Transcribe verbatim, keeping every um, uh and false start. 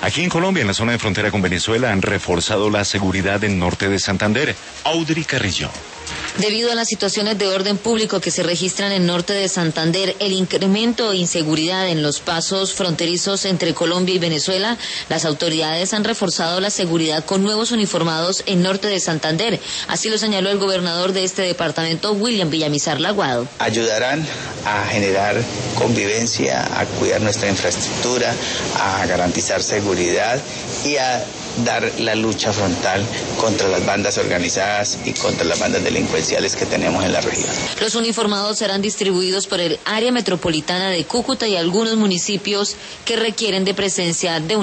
Aquí en Colombia, en la zona de frontera con Venezuela, han reforzado la seguridad en norte de Santander. Audrey Carrillo. Debido a las situaciones de orden público que se registran en norte de Santander, el incremento de inseguridad en los pasos fronterizos entre Colombia y Venezuela, las autoridades han reforzado la seguridad con nuevos uniformados en norte de Santander. Así lo señaló el gobernador de este departamento, William Villamizar Laguado. Ayudarán a generar convivencia, a cuidar nuestra infraestructura, a garantizar seguridad y a dar la lucha frontal contra las bandas organizadas y contra las bandas delincuenciales que tenemos en la región. Los uniformados serán distribuidos por el área metropolitana de Cúcuta y algunos municipios que requieren de presencia de